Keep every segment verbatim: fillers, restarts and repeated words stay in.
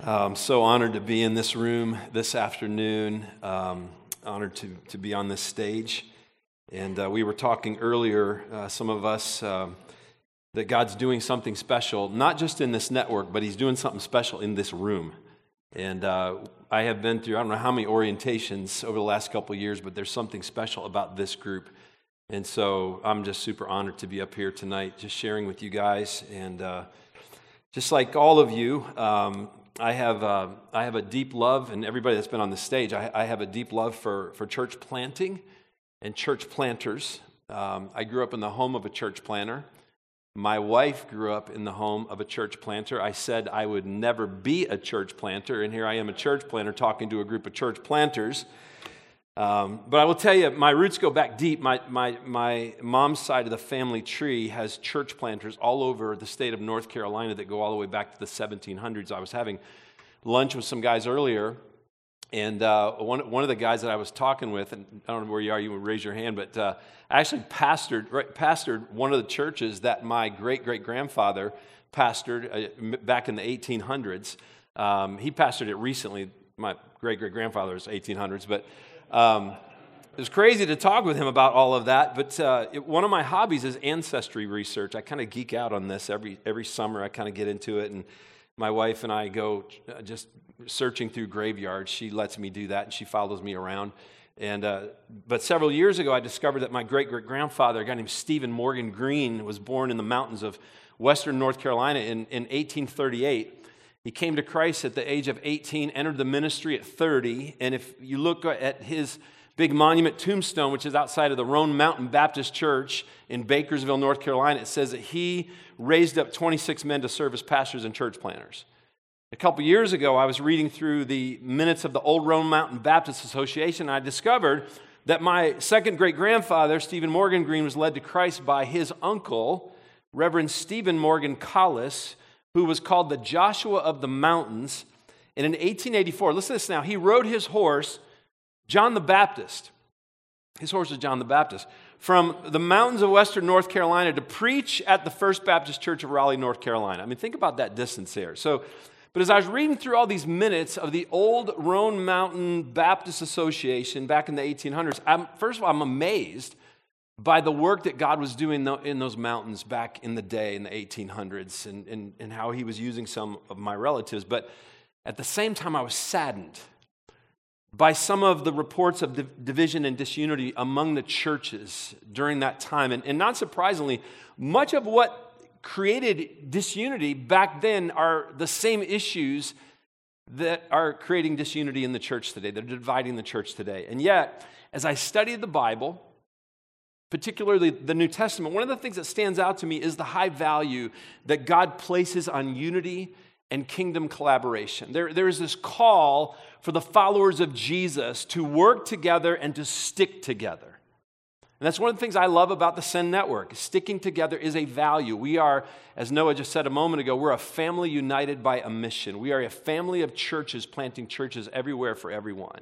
I'm so honored to be in this room this afternoon, um, honored to, to be on this stage. And uh, we were talking earlier, uh, some of us, uh, that God's doing something special, not just in this network, but He's doing something special in this room. And uh, I have been through, I don't know how many orientations over the last couple of years, but there's something special about this group. And so I'm just super honored to be up here tonight, just sharing with you guys. And uh, just like all of you, um, I have uh, I have a deep love, and everybody that's been on the stage, I, I have a deep love for, for church planting and church planters. Um, I grew up in the home of a church planter. My wife grew up in the home of a church planter. I said I would never be a church planter, and here I am, a church planter, talking to a group of church planters. Um, but I will tell you, my roots go back deep. My, my, my mom's side of the family tree has church planters all over the state of North Carolina that go all the way back to the seventeen hundreds. I was having lunch with some guys earlier, and uh, one, one of the guys that I was talking with, and I don't know where you are, you would raise your hand, but uh, I actually pastored, right, pastored one of the churches that my great-great-grandfather pastored uh, back in the eighteen hundreds. Um, he pastored it recently. My great-great-grandfather was eighteen hundreds, but Um, it was crazy to talk with him about all of that, but uh, it, one of my hobbies is ancestry research. I kind of geek out on this every every summer. I kind of get into it, and my wife and I go uh, just searching through graveyards. She lets me do that, and she follows me around. And uh, but several years ago, I discovered that my great-great-grandfather, a guy named Stephen Morgan Green, was born in the mountains of western North Carolina in, in eighteen thirty-eight. He came to Christ at the age of eighteen, entered the ministry at thirty, and if you look at his big monument tombstone, which is outside of the Roan Mountain Baptist Church in Bakersville, North Carolina, it says that he raised up twenty-six men to serve as pastors and church planters. A couple years ago, I was reading through the minutes of the Old Roan Mountain Baptist Association, and I discovered that my second great-grandfather, Stephen Morgan Green, was led to Christ by his uncle, Reverend Stephen Morgan Collis, who was called the Joshua of the Mountains. And in eighteen eighty-four, listen to this now, he rode his horse, John the Baptist, his horse is John the Baptist, from the mountains of western North Carolina to preach at the First Baptist Church of Raleigh, North Carolina. I mean, think about that distance there. So, but as I was reading through all these minutes of the old Roan Mountain Baptist Association back in the eighteen hundreds, I'm, first of all, I'm amazed by the work that God was doing in those mountains back in the day, in the eighteen hundreds, and, and, and how He was using some of my relatives. But at the same time, I was saddened by some of the reports of div- division and disunity among the churches during that time. And, and not surprisingly, much of what created disunity back then are the same issues that are creating disunity in the church today, that are dividing the church today. And yet, as I studied the Bible, particularly the New Testament, one of the things that stands out to me is the high value that God places on unity and kingdom collaboration. There, there is this call for the followers of Jesus to work together and to stick together. And that's one of the things I love about the Send Network. Sticking together is a value. We are, as Noah just said a moment ago, we're a family united by a mission. We are a family of churches planting churches everywhere for everyone.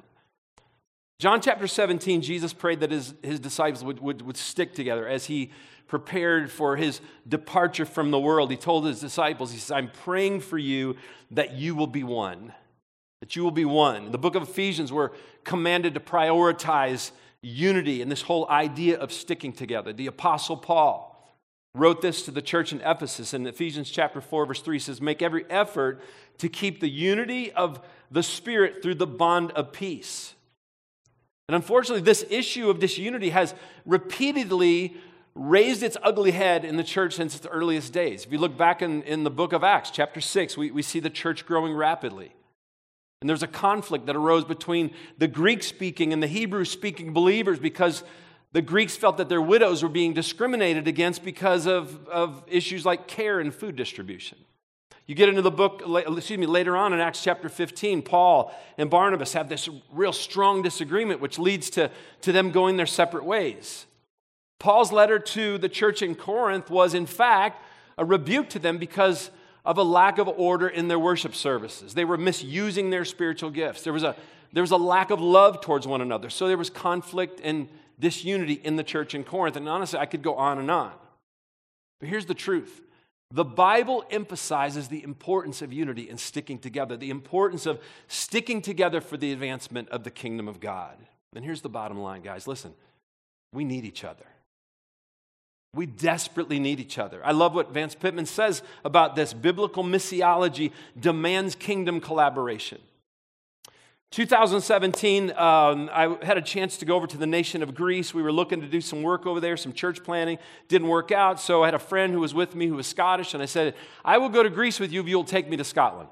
John chapter seventeen, Jesus prayed that his, his disciples would, would, would stick together as he prepared for his departure from the world. He told his disciples, he says, I'm praying for you that you will be one, that you will be one. In the book of Ephesians, we're commanded to prioritize unity and this whole idea of sticking together. The Apostle Paul wrote this to the church in Ephesus in Ephesians chapter four, verse three, says, make every effort to keep the unity of the Spirit through the bond of peace. And unfortunately, this issue of disunity has repeatedly raised its ugly head in the church since its earliest days. If you look back in, in the book of Acts, chapter six, we, we see the church growing rapidly. And there's a conflict that arose between the Greek-speaking and the Hebrew-speaking believers because the Greeks felt that their widows were being discriminated against because of, of issues like care and food distribution. You get into the book, excuse me, later on in Acts chapter fifteen, Paul and Barnabas have this real strong disagreement, which leads to, to them going their separate ways. Paul's letter to the church in Corinth was, in fact, a rebuke to them because of a lack of order in their worship services. They were misusing their spiritual gifts. There was a, there was a lack of love towards one another. So there was conflict and disunity in the church in Corinth. And honestly, I could go on and on. But here's the truth. The Bible emphasizes the importance of unity and sticking together, the importance of sticking together for the advancement of the kingdom of God. And here's the bottom line, guys. Listen, we need each other. We desperately need each other. I love what Vance Pittman says about this. Biblical missiology demands kingdom collaboration. two thousand seventeen, um, I had a chance to go over to the nation of Greece. We were looking to do some work over there, some church planning. Didn't work out, so I had a friend who was with me who was Scottish, and I said, I will go to Greece with you if you'll take me to Scotland.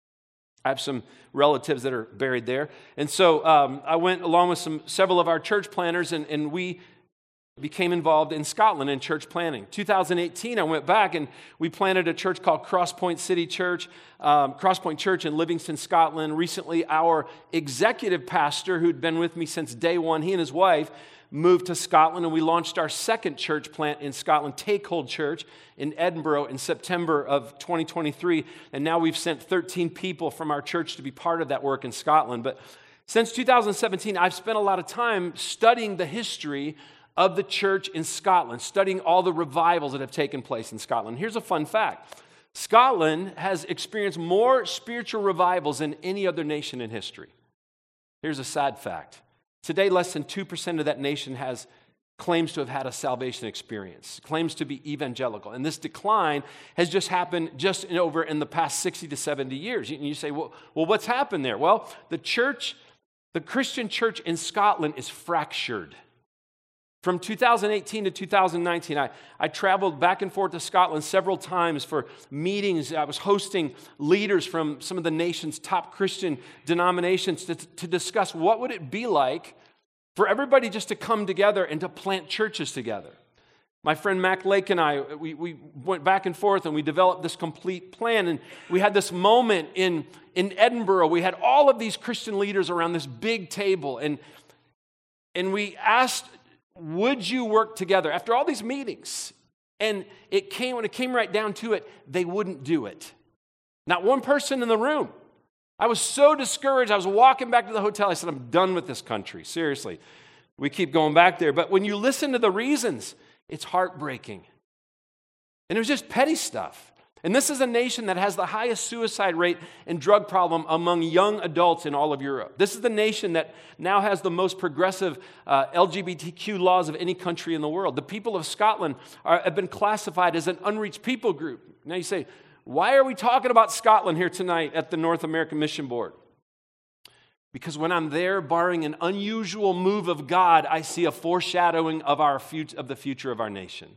I have some relatives that are buried there. And so um, I went along with some several of our church planners, and, and we became involved in Scotland in church planning. two thousand eighteen, I went back and we planted a church called Crosspoint City Church, um, Crosspoint Church in Livingston, Scotland. Recently, our executive pastor, who'd been with me since day one, he and his wife moved to Scotland, and we launched our second church plant in Scotland, Take Hold Church, in Edinburgh in September of twenty twenty-three. And now we've sent thirteen people from our church to be part of that work in Scotland. But since two thousand seventeen, I've spent a lot of time studying the history of the church in Scotland, studying all the revivals that have taken place in Scotland. Here's a fun fact. Scotland has experienced more spiritual revivals than any other nation in history. Here's a sad fact. Today, less than two percent of that nation has claims to have had a salvation experience, claims to be evangelical. And this decline has just happened just in, over in the past sixty to seventy years. And you say, well, well, what's happened there? Well, the church, the Christian church in Scotland is fractured. From two thousand eighteen to two thousand nineteen, I, I traveled back and forth to Scotland several times for meetings. I was hosting leaders from some of the nation's top Christian denominations to, to discuss what would it be like for everybody just to come together and to plant churches together. My friend Mac Lake and I, we, we went back and forth and we developed this complete plan. And we had this moment in, in Edinburgh. We had all of these Christian leaders around this big table. And, and we asked, would you work together? After all these meetings, and it came when it came right down to it, they wouldn't do it. Not one person in the room. I was so discouraged. I was walking back to the hotel. I said, I'm done with this country. Seriously. We keep going back there. But when you listen to the reasons, it's heartbreaking. And it was just petty stuff. And this is a nation that has the highest suicide rate and drug problem among young adults in all of Europe. This is the nation that now has the most progressive uh, L G B T Q laws of any country in the world. The people of Scotland are, have been classified as an unreached people group. Now you say, why are we talking about Scotland here tonight at the North American Mission Board? Because when I'm there, barring an unusual move of God, I see a foreshadowing of, our fut- of the future of our nation.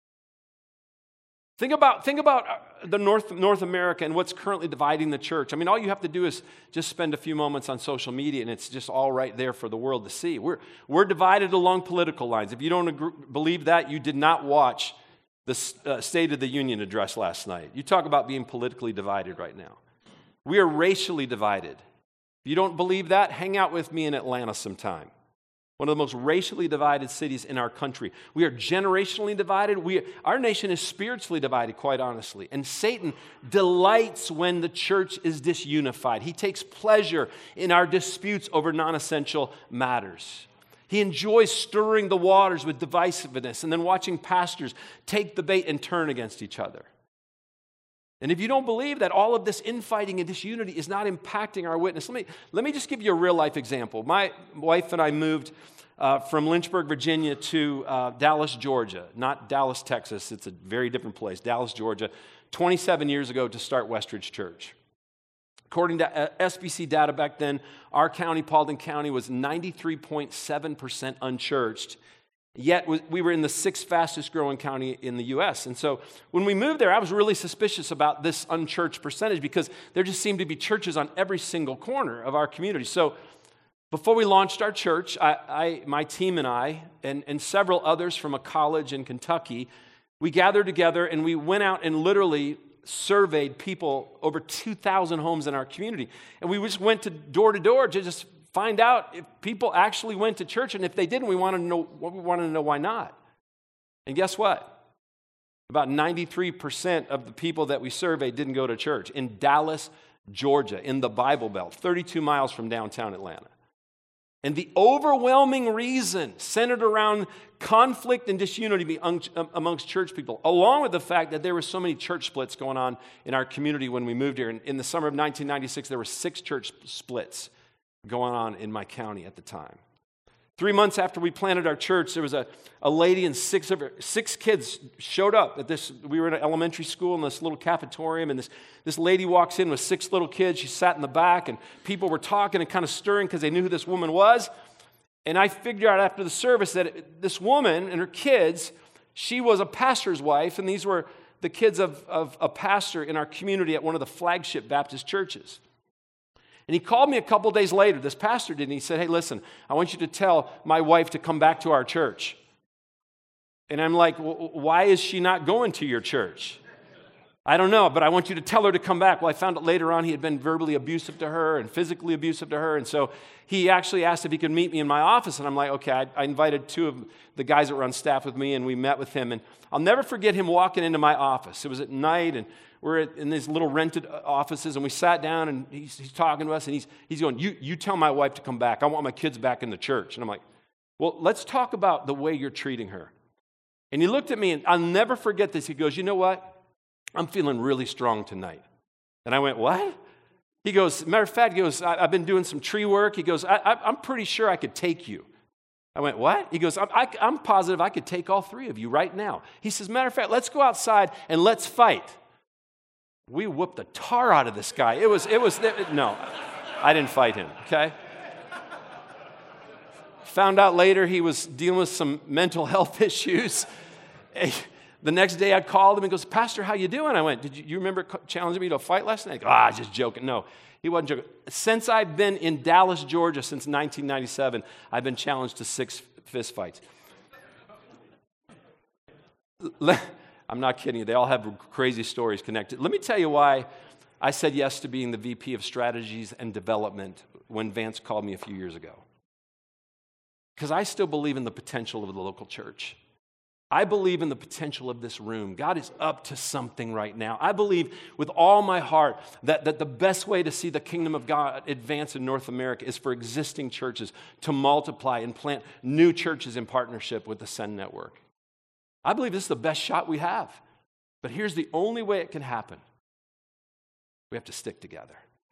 Think about, think about the North, North America and what's currently dividing the church. I mean, all you have to do is just spend a few moments on social media, and it's just all right there for the world to see. We're, we're divided along political lines. If you don't agree, believe that, you did not watch the uh, State of the Union address last night. You talk about being politically divided right now. We are racially divided. If you don't believe that, hang out with me in Atlanta sometime. One of the most racially divided cities in our country. We are generationally divided. We, our nation is spiritually divided, quite honestly. And Satan delights when the church is disunified. He takes pleasure in our disputes over non-essential matters. He enjoys stirring the waters with divisiveness and then watching pastors take the bait and turn against each other. And if you don't believe that all of this infighting and disunity is not impacting our witness, let me, let me just give you a real-life example. My wife and I moved uh, from Lynchburg, Virginia to uh, Dallas, Georgia. Not Dallas, Texas. It's a very different place. Dallas, Georgia, twenty-seven years ago to start Westridge Church. According to S B C data back then, our county, Paulding County, was ninety-three point seven percent unchurched. Yet we were in the sixth fastest growing county in the U S And so when we moved there, I was really suspicious about this unchurched percentage because there just seemed to be churches on every single corner of our community. So before we launched our church, I, I, my team and I, and, and several others from a college in Kentucky, we gathered together and we went out and literally surveyed people, over two thousand homes in our community. And we just went to door to door to just find out if people actually went to church, and if they didn't, we wanted to know, we wanted to know why not. And guess what? About ninety-three percent of the people that we surveyed didn't go to church in Dallas, Georgia, in the Bible Belt, thirty-two miles from downtown Atlanta. And the overwhelming reason centered around conflict and disunity amongst church people, along with the fact that there were so many church splits going on in our community when we moved here. In the summer of nineteen ninety-six, there were six church splits going on in my county at the time. Three months after we planted our church, there was a, a lady and six of her, six kids showed up at this. We were in an elementary school in this little cafetorium, and this, this lady walks in with six little kids. She sat in the back, and people were talking and kind of stirring because they knew who this woman was. And I figured out after the service that it, this woman and her kids, she was a pastor's wife, and these were the kids of, of a pastor in our community at one of the flagship Baptist churches. And he called me a couple days later, this pastor did, and he said, hey, listen, I want you to tell my wife to come back to our church. And I'm like, well, why is she not going to your church? I don't know, but I want you to tell her to come back. Well, I found out later on he had been verbally abusive to her and physically abusive to her. And so he actually asked if he could meet me in my office. And I'm like, okay, I, I invited two of the guys that were on staff with me, and we met with him. And I'll never forget him walking into my office. It was at night, and we're in these little rented offices, and we sat down, and he's, he's talking to us, and he's, he's going, you, you tell my wife to come back. I want my kids back in the church. And I'm like, well, let's talk about the way you're treating her. And he looked at me, and I'll never forget this. He goes, you know what? I'm feeling really strong tonight. And I went, what? He goes, matter of fact, he goes, I, I've been doing some tree work. He goes, I, I, I'm pretty sure I could take you. I went, what? He goes, I'm, I, I'm positive I could take all three of you right now. He says, matter of fact, let's go outside and let's fight. We whooped the tar out of this guy. It was, it was, it, no, I didn't fight him, okay? Found out later he was dealing with some mental health issues. The next day I called him and goes, Pastor, how you doing? I went, did you, you remember challenging me to a fight last night? Goes, ah, just joking. No, he wasn't joking. Since I've been in Dallas, Georgia, since nineteen ninety-seven, I've been challenged to six fist fights. I'm not kidding you. They all have crazy stories connected. Let me tell you why I said yes to being the V P of Strategies and Development when Vance called me a few years ago. Because I still believe in the potential of the local church. I believe in the potential of this room. God is up to something right now. I believe with all my heart that, that the best way to see the kingdom of God advance in North America is for existing churches to multiply and plant new churches in partnership with the Send Network. I believe this is the best shot we have. But here's the only way it can happen. We have to stick together.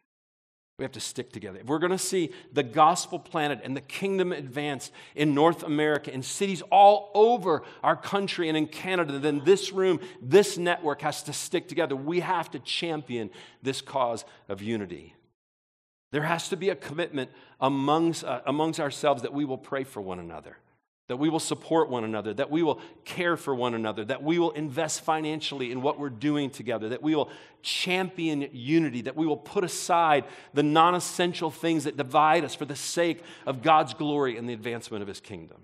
We have to stick together. If we're going to see the gospel planted and the kingdom advance in North America, in cities all over our country and in Canada, then this room, this network has to stick together. We have to champion this cause of unity. There has to be a commitment amongst, uh, amongst ourselves that we will pray for one another, that we will support one another, that we will care for one another, that we will invest financially in what we're doing together, that we will champion unity, that we will put aside the non-essential things that divide us for the sake of God's glory and the advancement of His kingdom.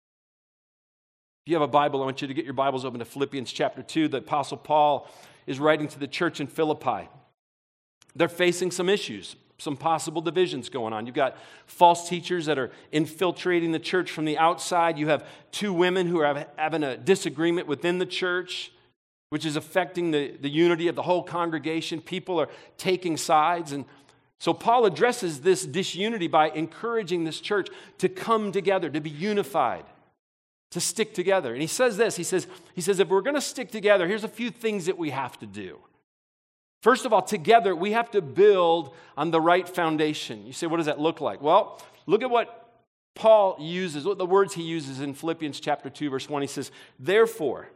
If you have a Bible, I want you to get your Bibles open to Philippians chapter two. The Apostle Paul is writing to the church in Philippi. They're facing some issues, some possible divisions going on. You've got false teachers that are infiltrating the church from the outside. You have two women who are having a disagreement within the church, which is affecting the, the unity of the whole congregation. People are taking sides. And so Paul addresses this disunity by encouraging this church to come together, to be unified, to stick together. And he says this, he says, he says, if we're going to stick together, here's a few things that we have to do. First of all, together, we have to build on the right foundation. You say, what does that look like? Well, look at what Paul uses, what the words he uses in Philippians chapter two, verse one. He says, therefore,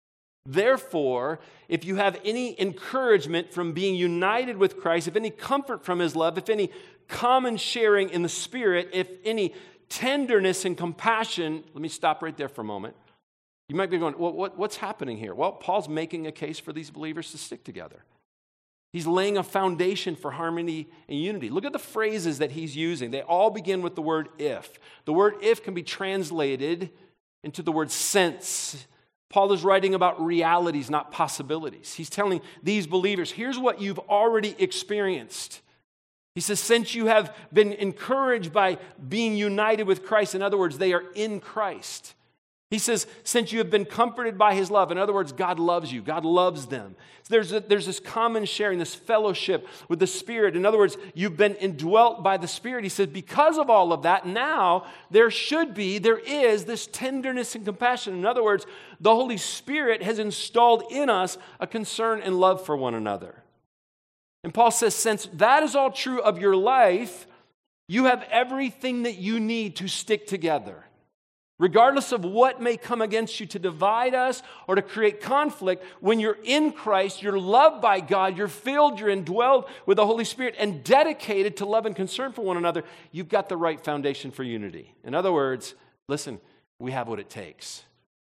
therefore, if you have any encouragement from being united with Christ, if any comfort from His love, if any common sharing in the Spirit, if any tenderness and compassion, let me stop right there for a moment. You might be going, well, what, what's happening here? Well, Paul's making a case for these believers to stick together. He's laying a foundation for harmony and unity. Look at the phrases that he's using. They all begin with the word if. The word if can be translated into the word since. Paul is writing about realities, not possibilities. He's telling these believers, here's what you've already experienced. He says, since you have been encouraged by being united with Christ, in other words, they are in Christ. He says, since you have been comforted by his love. In other words, God loves you. God loves them. So there's, a, there's this common sharing, this fellowship with the Spirit. In other words, you've been indwelt by the Spirit. He says, because of all of that, now there should be, there is this tenderness and compassion. In other words, the Holy Spirit has installed in us a concern and love for one another. And Paul says, since that is all true of your life, you have everything that you need to stick together. Regardless of what may come against you to divide us or to create conflict, when you're in Christ, you're loved by God, you're filled, you're indwelled with the Holy Spirit and dedicated to love and concern for one another, you've got the right foundation for unity. In other words, listen, we have what it takes.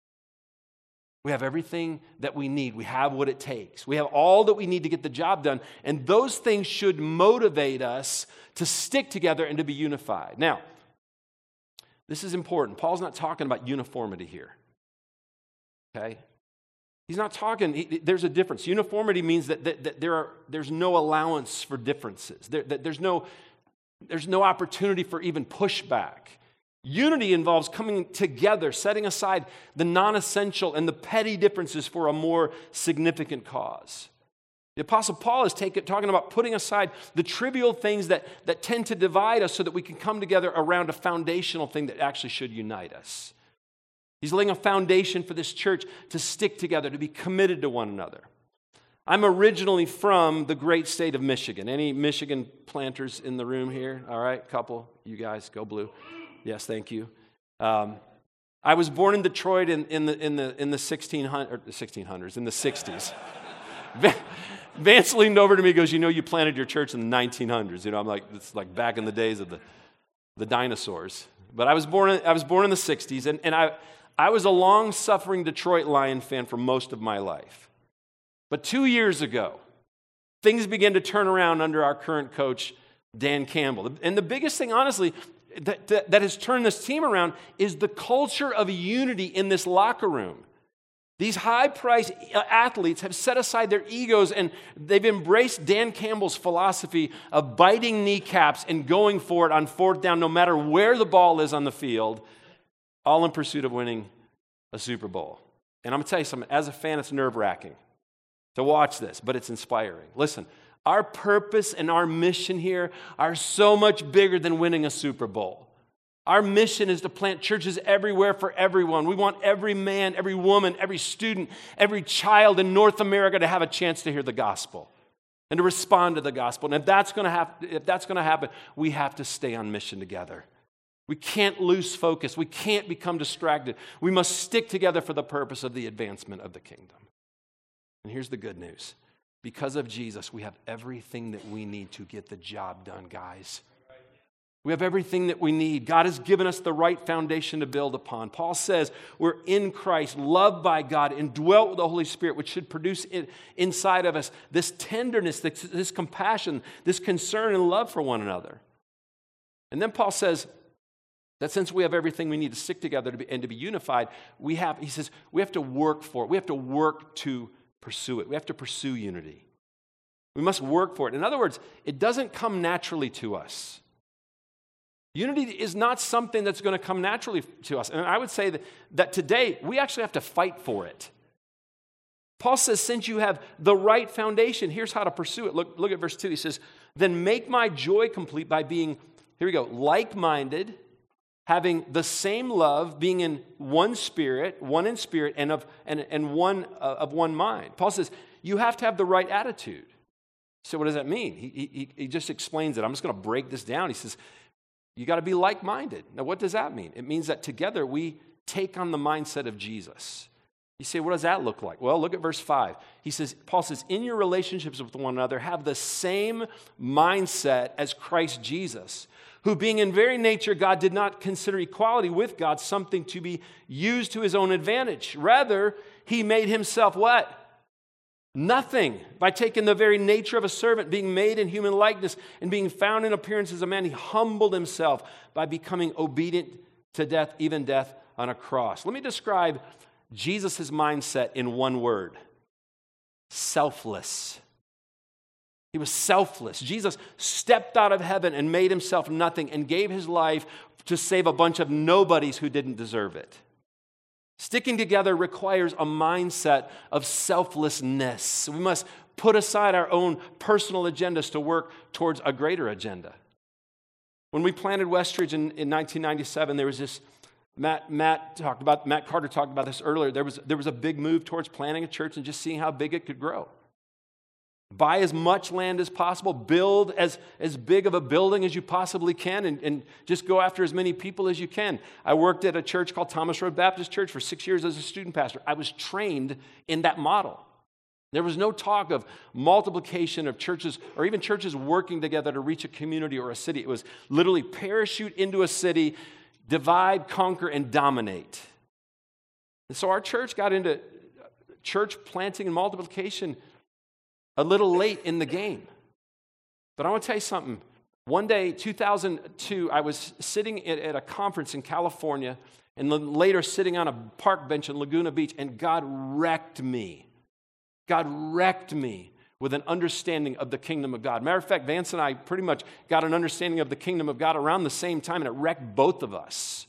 We have everything that we need. We have what it takes. We have all that we need to get the job done. And those things should motivate us to stick together and to be unified. Now, this is important. Paul's not talking about uniformity here. Okay? He's not talking, he, there's a difference. Uniformity means that, that, that there are, there's no allowance for differences. There, that there's, no, there's no opportunity for even pushback. Unity involves coming together, setting aside the non-essential and the petty differences for a more significant cause. The Apostle Paul is take, talking about putting aside the trivial things that, that tend to divide us so that we can come together around a foundational thing that actually should unite us. He's laying a foundation for this church to stick together, to be committed to one another. I'm originally from the great state of Michigan. Any Michigan planters in the room here? All right, couple. You guys, go blue. Yes, thank you. Um, I was born in Detroit in, in the in the in the sixteen hundreds, or the sixteen hundreds, in the sixties. Vance leaned over to me and goes, you know, you planted your church in the nineteen hundreds. You know, I'm like, it's like back in the days of the, the dinosaurs. But I was born in, I was born in the sixties, and, and I, I was a long-suffering Detroit Lion fan for most of my life. But two years ago, things began to turn around under our current coach, Dan Campbell. And the biggest thing, honestly, that, that, that has turned this team around is the culture of unity in this locker room. These high-priced athletes have set aside their egos and they've embraced Dan Campbell's philosophy of biting kneecaps and going for it on fourth down no matter where the ball is on the field, all in pursuit of winning a Super Bowl. And I'm going to tell you something, as a fan, it's nerve-wracking to watch this, but it's inspiring. Listen, our purpose and our mission here are so much bigger than winning a Super Bowl. Our mission is to plant churches everywhere for everyone. We want every man, every woman, every student, every child in North America to have a chance to hear the gospel and to respond to the gospel. And if that's going to happen, if that's going to happen, we have to stay on mission together. We can't lose focus. We can't become distracted. We must stick together for the purpose of the advancement of the kingdom. And here's the good news. Because of Jesus, we have everything that we need to get the job done, guys. We have everything that we need. God has given us the right foundation to build upon. Paul says we're in Christ, loved by God, indwelt with the Holy Spirit, which should produce in, inside of us this tenderness, this, this compassion, this concern and love for one another. And then Paul says that since we have everything we need to stick together to be, and to be unified, we have, he says, we have to work for it. We have to work to pursue it. We have to pursue unity. We must work for it. In other words, it doesn't come naturally to us. Unity is not something that's going to come naturally to us. And I would say that, that today, we actually have to fight for it. Paul says, since you have the right foundation, here's how to pursue it. Look, look at verse two. He says, then make my joy complete by being, here we go, like-minded, having the same love, being in one spirit, one in spirit, and of, and, and one uh, of one mind. Paul says, you have to have the right attitude. So what does that mean? He, he, he just explains it. I'm just going to break this down. He says, you got to be like-minded. Now, what does that mean? It means that together we take on the mindset of Jesus. You say, what does that look like? Well, look at verse five. He says, Paul says, in your relationships with one another, have the same mindset as Christ Jesus, who being in very nature God did not consider equality with God something to be used to his own advantage. Rather, he made himself what? Nothing. By taking the very nature of a servant, being made in human likeness, and being found in appearance as a man, he humbled himself by becoming obedient to death, even death on a cross. Let me describe Jesus' mindset in one word. Selfless. He was selfless. Jesus stepped out of heaven and made himself nothing and gave his life to save a bunch of nobodies who didn't deserve it. Sticking together requires a mindset of selflessness. We must put aside our own personal agendas to work towards a greater agenda. When we planted Westridge in, in nineteen ninety-seven, there was this, Matt, Matt talked about, Matt Carter talked about this earlier, there was, there was a big move towards planting a church and just seeing how big it could grow. Buy as much land as possible, build as, as big of a building as you possibly can, and, and just go after as many people as you can. I worked at a church called Thomas Road Baptist Church for six years as a student pastor. I was trained in that model. There was no talk of multiplication of churches or even churches working together to reach a community or a city. It was literally parachute into a city, divide, conquer, and dominate. And so our church got into church planting and multiplication a little late in the game. But I want to tell you something. One day, two thousand two, I was sitting at, at a conference in California and then later sitting on a park bench in Laguna Beach, and God wrecked me. God wrecked me with an understanding of the kingdom of God. Matter of fact, Vance and I pretty much got an understanding of the kingdom of God around the same time, and it wrecked both of us.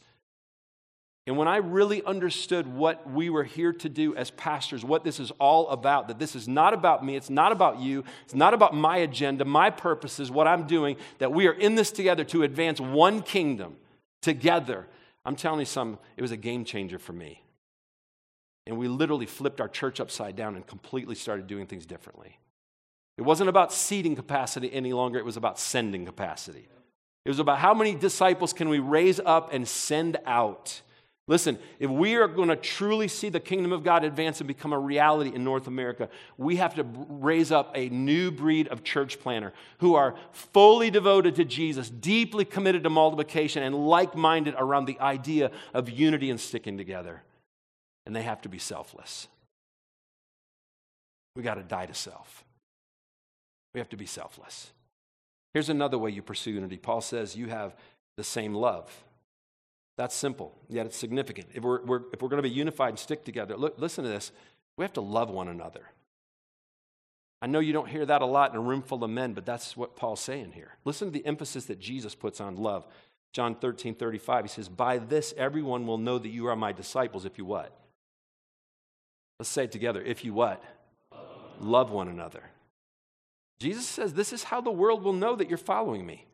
And when I really understood what we were here to do as pastors, what this is all about, that this is not about me, it's not about you, it's not about my agenda, my purposes, what I'm doing, that we are in this together to advance one kingdom together. I'm telling you something, it was a game changer for me. And we literally flipped our church upside down and completely started doing things differently. It wasn't about seating capacity any longer, it was about sending capacity. It was about how many disciples can we raise up and send out. Listen, if we are going to truly see the kingdom of God advance and become a reality in North America, we have to raise up a new breed of church planner who are fully devoted to Jesus, deeply committed to multiplication, and like-minded around the idea of unity and sticking together. And they have to be selfless. We got to die to self. We have to be selfless. Here's another way you pursue unity. Paul says you have the same love. That's simple, yet it's significant. If we're, we're, if we're going to be unified and stick together, look, listen to this. We have to love one another. I know you don't hear that a lot in a room full of men, but that's what Paul's saying here. Listen to the emphasis that Jesus puts on love. John thirteen thirty-five, he says, by this everyone will know that you are my disciples if you what? Let's say it together. If you what? Love one another. Jesus says this is how the world will know that you're following me.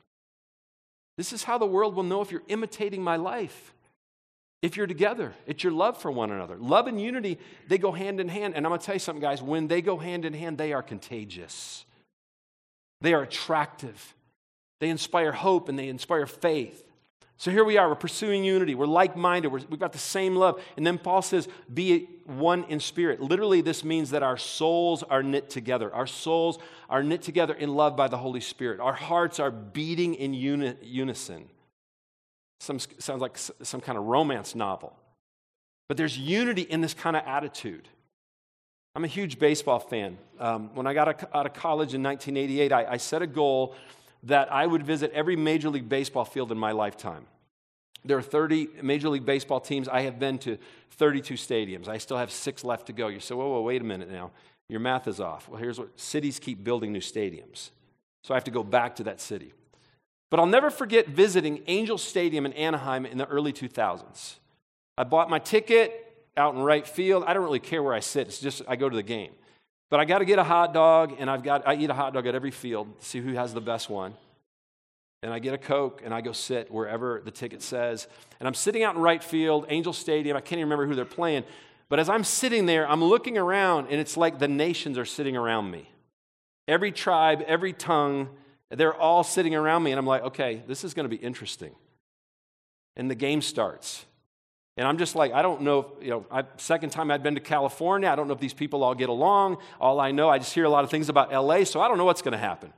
This is how the world will know if you're imitating my life. If you're together, it's your love for one another. Love and unity, they go hand in hand. And I'm going to tell you something, guys. When they go hand in hand, they are contagious. They are attractive. They inspire hope and they inspire faith. So here we are. We're pursuing unity. We're like-minded. We're, we've got the same love. And then Paul says, be one in spirit. Literally, this means that our souls are knit together. Our souls are knit together in love by the Holy Spirit. Our hearts are beating in uni- unison. Some sounds like some kind of romance novel. But there's unity in this kind of attitude. I'm a huge baseball fan. Um, when I got out of college in nineteen eighty-eight, I, I set a goal that I would visit every Major League Baseball field in my lifetime. There are thirty Major League Baseball teams. I have been to thirty-two stadiums. I still have six left to go. You say, whoa, whoa, wait a minute now. Your math is off. Well, here's what, cities keep building new stadiums. So I have to go back to that city. But I'll never forget visiting Angel Stadium in Anaheim in the early two thousands. I bought my ticket out in right field. I don't really care where I sit. It's just I go to the game. But I got to get a hot dog, and I've got I eat a hot dog at every field to see who has the best one. And I get a Coke, and I go sit wherever the ticket says. And I'm sitting out in right field, Angel Stadium. I can't even remember who they're playing. But as I'm sitting there, I'm looking around, and it's like the nations are sitting around me. Every tribe, every tongue, they're all sitting around me. And I'm like, okay, this is going to be interesting. And the game starts. And I'm just like, I don't know, if, you know, I, second time I'd been to California. I don't know if these people all get along. All I know, I just hear a lot of things about L A, so I don't know what's going to happen.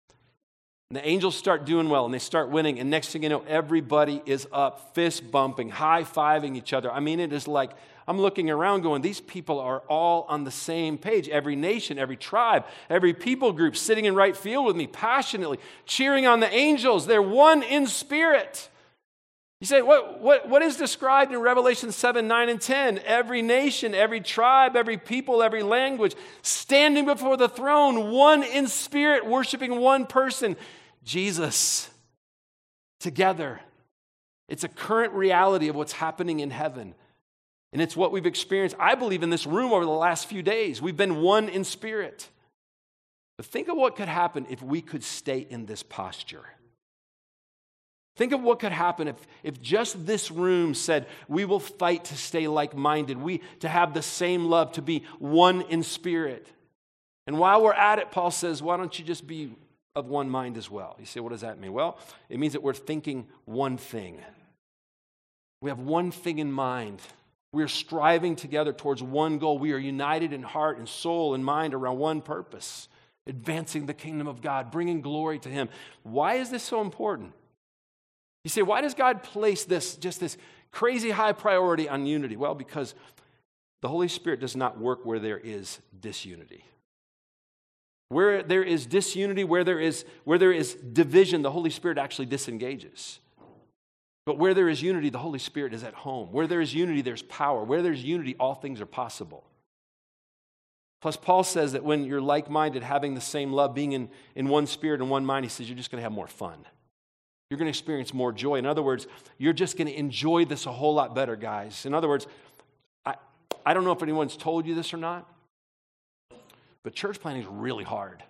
And the Angels start doing well, and they start winning. And next thing you know, everybody is up, fist bumping, high-fiving each other. I mean, it is like, I'm looking around going, these people are all on the same page. Every nation, every tribe, every people group sitting in right field with me, passionately cheering on the Angels. They're one in spirit. You say, what, what, what is described in Revelation seven, nine, and ten? Every nation, every tribe, every people, every language, standing before the throne, one in spirit, worshiping one person, Jesus, together. It's a current reality of what's happening in heaven. And it's what we've experienced, I believe, in this room over the last few days. We've been one in spirit. But think of what could happen if we could stay in this posture. Think of what could happen if, if just this room said, we will fight to stay like-minded, we to have the same love, to be one in spirit. And while we're at it, Paul says, why don't you just be of one mind as well? You say, what does that mean? Well, it means that we're thinking one thing. We have one thing in mind. We are striving together towards one goal. We are united in heart and soul and mind around one purpose, advancing the kingdom of God, bringing glory to Him. Why is this so important? You say, why does God place this, just this crazy high priority on unity? Well, because the Holy Spirit does not work where there is disunity. Where there is disunity, where there is, where there is division, the Holy Spirit actually disengages. But where there is unity, the Holy Spirit is at home. Where there is unity, there's power. Where there's unity, all things are possible. Plus, Paul says that when you're like-minded, having the same love, being in, in one spirit and one mind, he says you're just going to have more fun. You're going to experience more joy. In other words, you're just going to enjoy this a whole lot better, guys. In other words, I, I don't know if anyone's told you this or not, but church planning is really hard.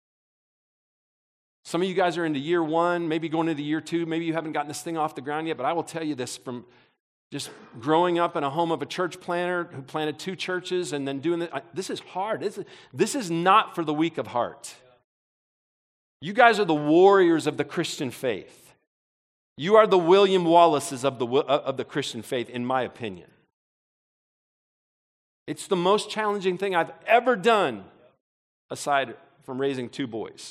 Some of you guys are into year one, maybe going into year two, maybe you haven't gotten this thing off the ground yet, but I will tell you this from just growing up in a home of a church planter who planted two churches and then doing this. This is hard. This is, this is not for the weak of heart. You guys are the warriors of the Christian faith. You are the William Wallaces of the, of the Christian faith, in my opinion. It's the most challenging thing I've ever done, aside from raising two boys.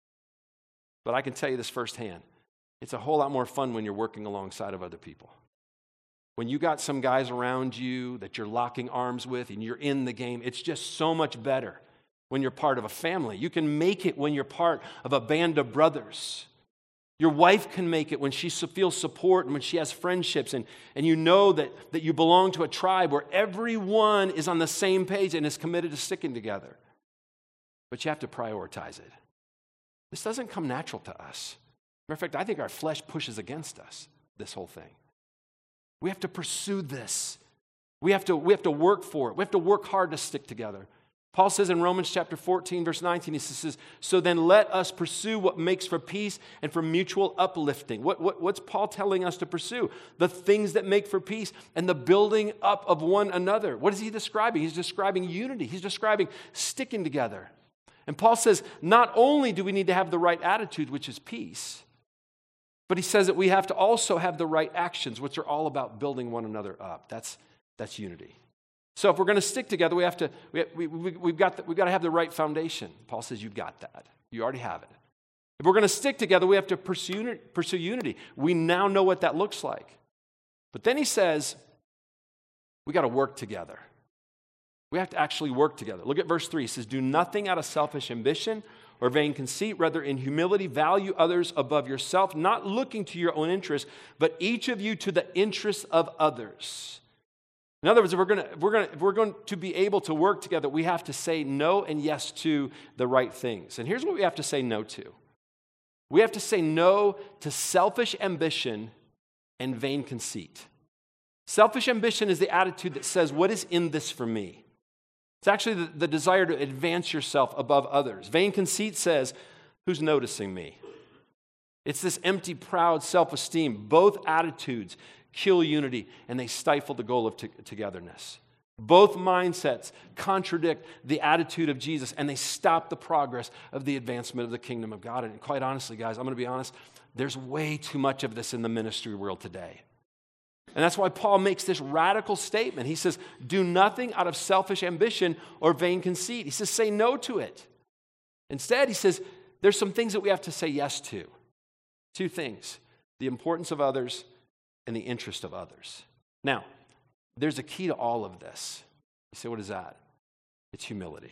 But I can tell you this firsthand. It's a whole lot more fun when you're working alongside of other people. When you got some guys around you that you're locking arms with and you're in the game, it's just so much better when you're part of a family. You can make it when you're part of a band of brothers. Your wife can make it when she feels support and when she has friendships and, and you know that, that you belong to a tribe where everyone is on the same page and is committed to sticking together. But you have to prioritize it. This doesn't come natural to us. Matter of fact, I think our flesh pushes against us, this whole thing. We have to pursue this. We have to, we have to work for it. We have to work hard to stick together. Paul says in Romans chapter fourteen, verse nineteen, he says, so then let us pursue what makes for peace and for mutual uplifting. What, what, what's Paul telling us to pursue? The things that make for peace and the building up of one another. What is he describing? He's describing unity. He's describing sticking together. And Paul says, not only do we need to have the right attitude, which is peace, but he says that we have to also have the right actions, which are all about building one another up. That's, that's unity. So if we're going to stick together, we have to, we, we, we, we've got the, we've got to have the right foundation. Paul says you've got that. You already have it. If we're going to stick together, we have to pursue, pursue unity. We now know what that looks like. But then he says, we got to work together. We have to actually work together. Look at verse three. He says, do nothing out of selfish ambition or vain conceit, rather in humility value others above yourself, not looking to your own interests, but each of you to the interests of others. In other words, if we're going to, if we're going to, if we're going to be able to work together, we have to say no and yes to the right things. And here's what we have to say no to. We have to say no to selfish ambition and vain conceit. Selfish ambition is the attitude that says, what is in this for me? It's actually the, the desire to advance yourself above others. Vain conceit says, who's noticing me? It's this empty, proud self-esteem. Both attitudes kill unity, and they stifle the goal of t- togetherness. Both mindsets contradict the attitude of Jesus, and they stop the progress of the advancement of the kingdom of God. And quite honestly, guys, I'm going to be honest, there's way too much of this in the ministry world today. And that's why Paul makes this radical statement. He says, do nothing out of selfish ambition or vain conceit. He says, say no to it. Instead, he says, there's some things that we have to say yes to. Two things, the importance of others and the interest of others. Now, there's a key to all of this. You say, what is that? It's humility.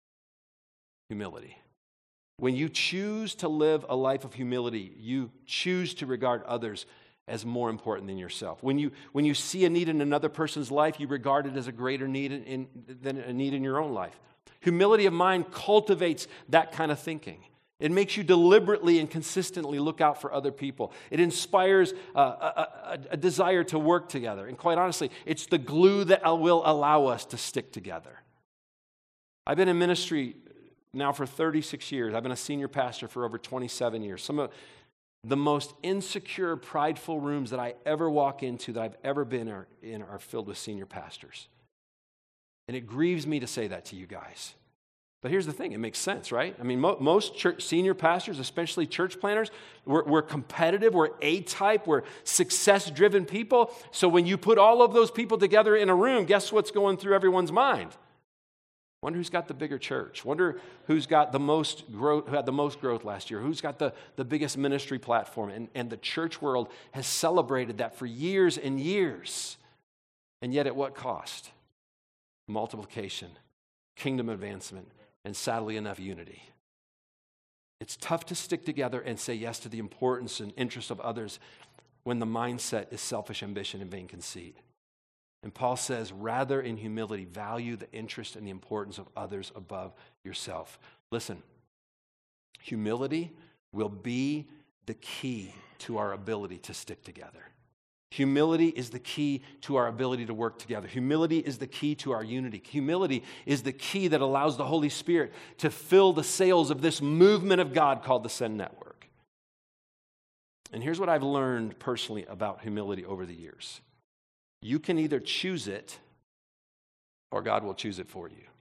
Humility. When you choose to live a life of humility, you choose to regard others as more important than yourself. When you, when you see a need in another person's life, you regard it as a greater need in, in, than a need in your own life. Humility of mind cultivates that kind of thinking. It makes you deliberately and consistently look out for other people. It inspires uh, a, a, a desire to work together. And quite honestly, it's the glue that will allow us to stick together. I've been in ministry now for thirty-six years. I've been a senior pastor for over twenty-seven years. Some of the most insecure, prideful rooms that I ever walk into, that I've ever been are, in, are filled with senior pastors. And it grieves me to say that to you guys. But here's the thing, it makes sense, right? I mean, mo- most church, senior pastors, especially church planners, we're, we're competitive, we're A-type, we're success-driven people. So when you put all of those people together in a room, guess what's going through everyone's mind? Wonder who's got the bigger church. Wonder who's got the most growth, who had the most growth last year. Who's got the, the biggest ministry platform. And, and the church world has celebrated that for years and years. And yet at what cost? Multiplication, kingdom advancement, and sadly enough, unity. It's tough to stick together and say yes to the importance and interest of others when the mindset is selfish ambition and vain conceit. And Paul says, rather in humility, value the interest and the importance of others above yourself. Listen, humility will be the key to our ability to stick together. Humility is the key to our ability to work together. Humility is the key to our unity. Humility is the key that allows the Holy Spirit to fill the sails of this movement of God called the Send Network. And here's what I've learned personally about humility over the years. You can either choose it or God will choose it for you.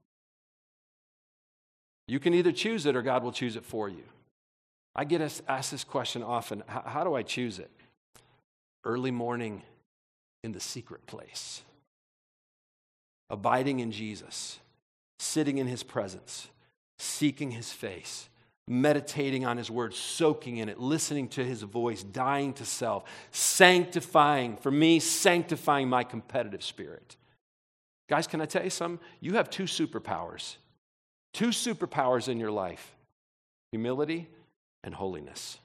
You can either choose it or God will choose it for you. I get asked this question often, how do I choose it? Early morning in the secret place, abiding in Jesus, sitting in his presence, seeking his face, meditating on his word, soaking in it, listening to his voice, dying to self, sanctifying, for me, sanctifying my competitive spirit. Guys, can I tell you something? You have two superpowers. Two superpowers in your life, humility and holiness.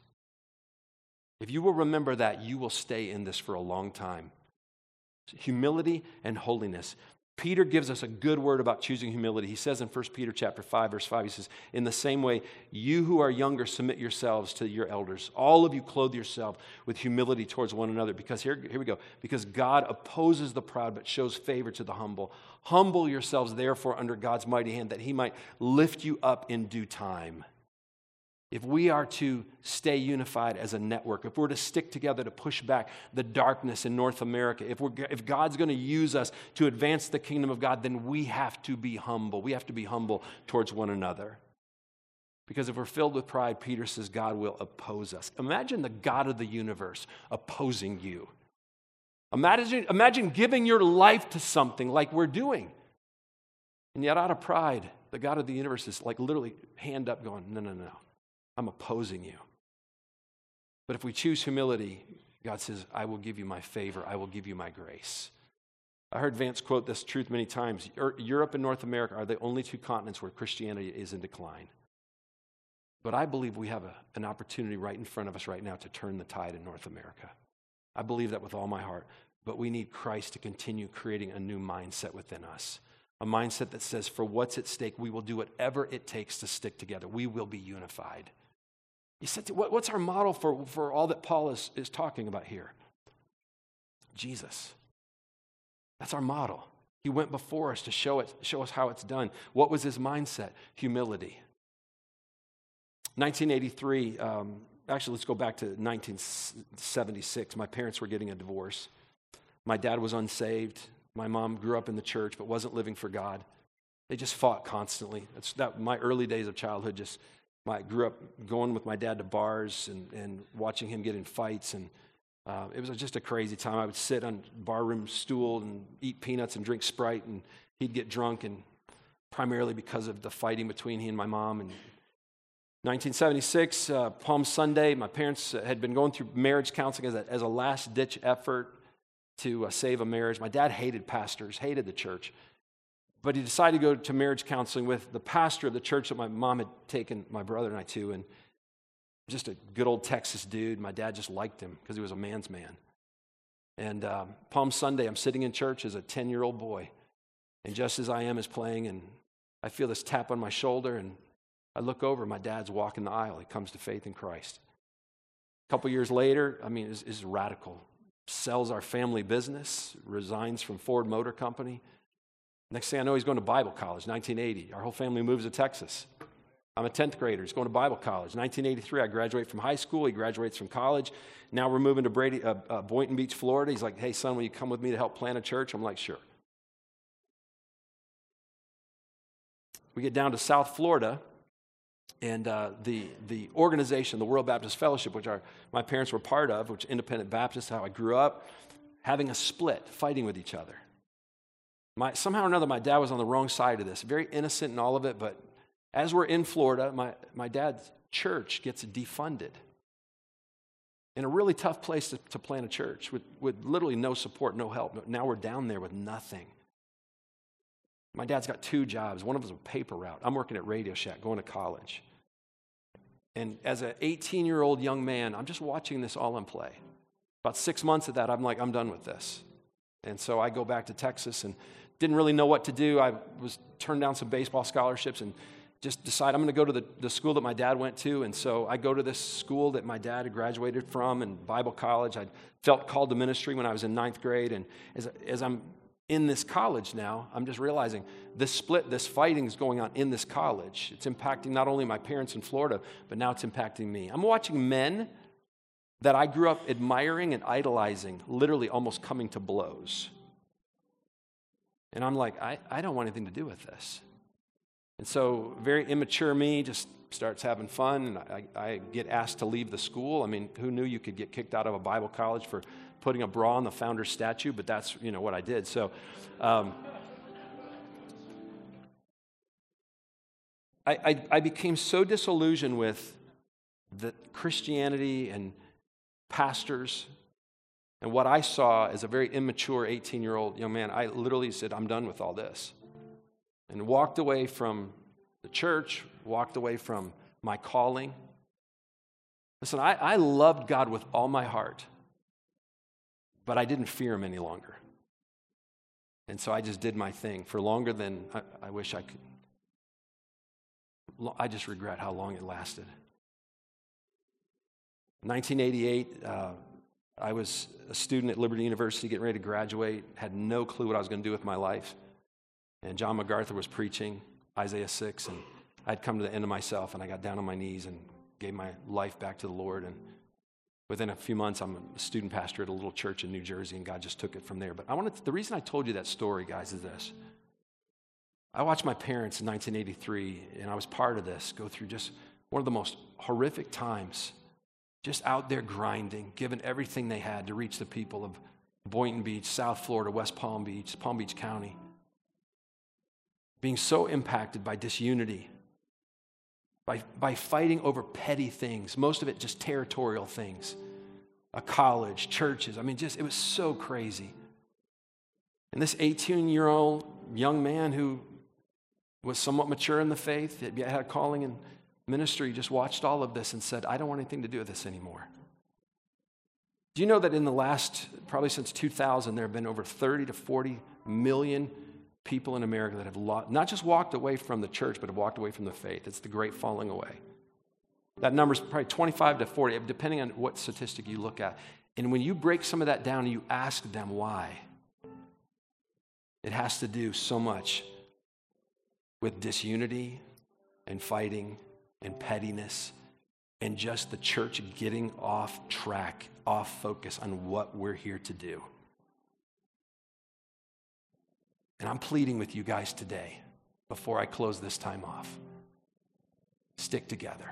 If you will remember that, you will stay in this for a long time. Humility and holiness. Peter gives us a good word about choosing humility. He says in First Peter chapter five, verse five, he says, in the same way, you who are younger, submit yourselves to your elders. All of you clothe yourself with humility towards one another. Because here, here we go. Because God opposes the proud, but shows favor to the humble. Humble yourselves, therefore, under God's mighty hand, that he might lift you up in due time. If we are to stay unified as a network, if we're to stick together to push back the darkness in North America, if we're if God's going to use us to advance the kingdom of God, then we have to be humble. We have to be humble towards one another. Because if we're filled with pride, Peter says God will oppose us. Imagine the God of the universe opposing you. Imagine, imagine giving your life to something like we're doing. And yet out of pride, the God of the universe is like literally hand up going, no, no, no. I'm opposing you. But if we choose humility, God says, I will give you my favor. I will give you my grace. I heard Vance quote this truth many times. Europe and North America are the only two continents where Christianity is in decline. But I believe we have a, an opportunity right in front of us right now to turn the tide in North America. I believe that with all my heart. But we need Christ to continue creating a new mindset within us. A mindset that says, for what's at stake, we will do whatever it takes to stick together. We will be unified. You said, what's our model for, for all that Paul is, is talking about here? Jesus. That's our model. He went before us to show it, show us how it's done. What was his mindset? Humility. nineteen eighty-three, um, actually let's go back to nineteen seventy-six. My parents were getting a divorce. My dad was unsaved. My mom grew up in the church but wasn't living for God. They just fought constantly. That's that. My early days of childhood just... I grew up going with my dad to bars and, and watching him get in fights, and uh, it was just a crazy time. I would sit on barroom stool and eat peanuts and drink Sprite, and he'd get drunk, and primarily because of the fighting between he and my mom. And nineteen seventy-six, uh, Palm Sunday, my parents had been going through marriage counseling as a, as a last-ditch effort to uh, save a marriage. My dad hated pastors, hated the church. But he decided to go to marriage counseling with the pastor of the church that my mom had taken my brother and I to. And just a good old Texas dude. My dad just liked him because he was a man's man. And um, Palm Sunday, I'm sitting in church as a ten-year-old boy. And Just As I Am is playing. And I feel this tap on my shoulder. And I look over, my dad's walking the aisle. He comes to faith in Christ. A couple years later, I mean, it's, it's radical. Sells our family business, resigns from Ford Motor Company. Next thing I know, he's going to Bible college, nineteen eighty. Our whole family moves to Texas. I'm a tenth grader. He's going to Bible college. nineteen eighty-three, I graduate from high school. He graduates from college. Now we're moving to Brady, uh, uh, Boynton Beach, Florida. He's like, hey, son, will you come with me to help plant a church? I'm like, sure. We get down to South Florida, and uh, the the organization, the World Baptist Fellowship, which our, my parents were part of, which Independent Baptist, how I grew up, having a split, fighting with each other. My, somehow or another, my dad was on the wrong side of this. Very innocent in all of it, but as we're in Florida, my, my dad's church gets defunded. In a really tough place to, to plant a church with, with literally no support, no help. Now we're down there with nothing. My dad's got two jobs. One of them is a paper route. I'm working at Radio Shack, going to college. And as an eighteen-year-old young man, I'm just watching this all in play. About six months of that, I'm like, I'm done with this. And so I go back to Texas and didn't really know what to do. I was turned down some baseball scholarships and just decided I'm going to go to the, the school that my dad went to. And so I go to this school that my dad had graduated from in Bible college. I felt called to ministry when I was in ninth grade. And as, as I'm in this college now, I'm just realizing this split, this fighting is going on in this college. It's impacting not only my parents in Florida, but now it's impacting me. I'm watching men that I grew up admiring and idolizing, literally almost coming to blows. And I'm like, I, I don't want anything to do with this. And so very immature me just starts having fun, and I, I get asked to leave the school. I mean, who knew you could get kicked out of a Bible college for putting a bra on the founder's statue? But that's, you know, what I did. So um, I, I, I became so disillusioned with the Christianity and pastors and what I saw as a very immature eighteen-year-old young man. I literally said, I'm done with all this. And walked away from the church, walked away from my calling. Listen, I, I loved God with all my heart, but I didn't fear him any longer. And so I just did my thing for longer than I, I wish I could. I just regret how long it lasted. nineteen eighty-eight, uh, I was a student at Liberty University getting ready to graduate, had no clue what I was going to do with my life. And John MacArthur was preaching Isaiah six, and I'd come to the end of myself, and I got down on my knees and gave my life back to the Lord. And within a few months, I'm a student pastor at a little church in New Jersey, and God just took it from there. But I wanted to, the reason I told you that story, guys, is this. I watched my parents in nineteen eighty-three, and I was part of this, go through just one of the most horrific times, just out there grinding, giving everything they had to reach the people of Boynton Beach, South Florida, West Palm Beach, Palm Beach County. Being so impacted by disunity, by, by fighting over petty things, most of it just territorial things, a college, churches. I mean, just it was so crazy. And this eighteen-year-old young man who was somewhat mature in the faith, yet had a calling in ministry, just watched all of this and said, I don't want anything to do with this anymore. Do you know that in the last, probably since two thousand, there have been over thirty to forty million people in America that have lo- not just walked away from the church, but have walked away from the faith. It's the great falling away. That number is probably twenty-five to forty, depending on what statistic you look at. And when you break some of that down and you ask them why, it has to do so much with disunity and fighting and pettiness and just the church getting off track, off focus on what we're here to do. And I'm pleading with you guys today, before I close this time off, stick together.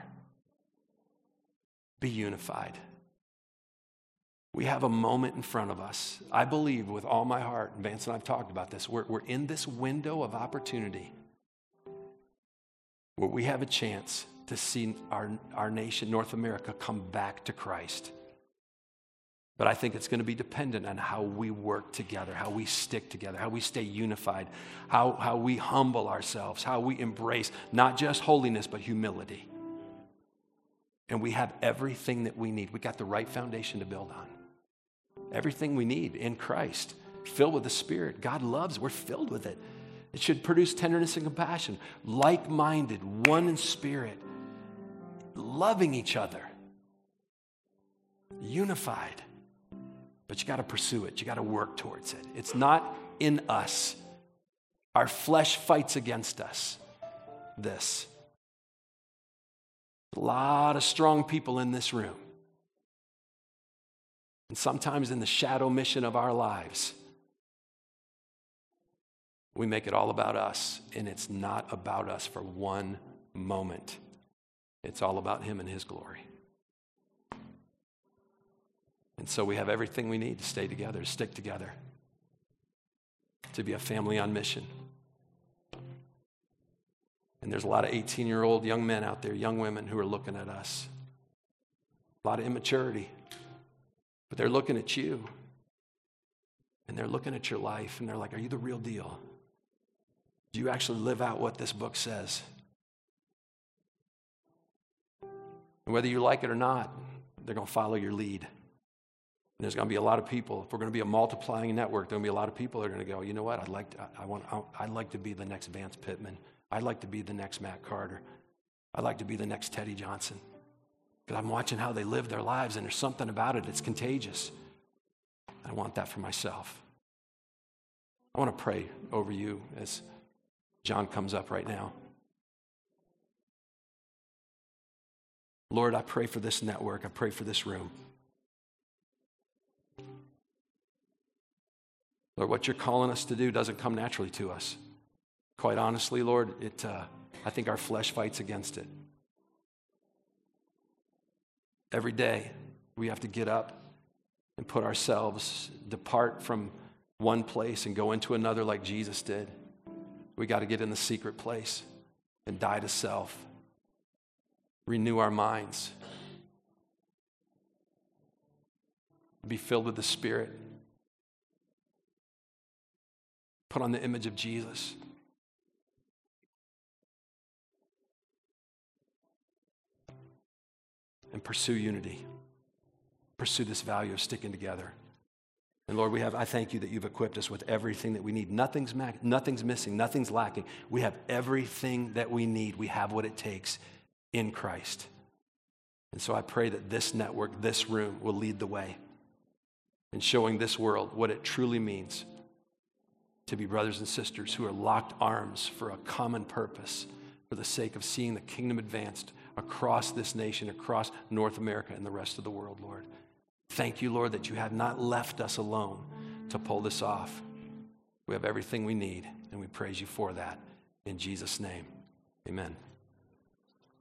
Be unified. We have a moment in front of us. I believe with all my heart, and Vance and I've talked about this, we're, we're in this window of opportunity where we have a chance to see our, our nation, North America, come back to Christ. But I think it's going to be dependent on how we work together, how we stick together, how we stay unified, how, how we humble ourselves, how we embrace not just holiness, but humility. And we have everything that we need. We got the right foundation to build on. Everything we need in Christ, filled with the Spirit. God loves, we're filled with it. It should produce tenderness and compassion, like-minded, one in spirit, loving each other, unified. But you got to pursue it. You got to work towards it. It's not in us. Our flesh fights against us. This. A lot of strong people in this room. And sometimes in the shadow mission of our lives, we make it all about us, and it's not about us for one moment. It's all about him and his glory. And so we have everything we need to stay together, to stick together, to be a family on mission. And there's a lot of eighteen-year-old young men out there, young women who are looking at us. A lot of immaturity. But they're looking at you. And they're looking at your life, and they're like, are you the real deal? Do you actually live out what this book says? And whether you like it or not, they're going to follow your lead. And there's going to be a lot of people. If we're going to be a multiplying network, there's going to be a lot of people that are going to go, you know what, I'd like to, I want, I'd like to be the next Vance Pittman. I'd like to be the next Matt Carter. I'd like to be the next Teddy Johnson. Because I'm watching how they live their lives, and there's something about it that's contagious. I want that for myself. I want to pray over you as John comes up right now. Lord, I pray for this network. I pray for this room. Lord, what you're calling us to do doesn't come naturally to us. Quite honestly, Lord, it, uh, I think our flesh fights against it. Every day, we have to get up and put ourselves, depart from one place and go into another like Jesus did. We got to get in the secret place and die to self. Renew our minds. Be filled with the Spirit. Put on the image of Jesus. And pursue unity. Pursue this value of sticking together. And Lord, we have, I thank you that you've equipped us with everything that we need. Nothing's, nothing's missing. Nothing's lacking. We have everything that we need. We have what it takes in Christ. And so I pray that this network, this room, will lead the way in showing this world what it truly means to be brothers and sisters who are locked arms for a common purpose, for the sake of seeing the kingdom advanced across this nation, across North America and the rest of the world, Lord. Thank you, Lord, that you have not left us alone to pull this off. We have everything we need, and we praise you for that. In Jesus' name, amen.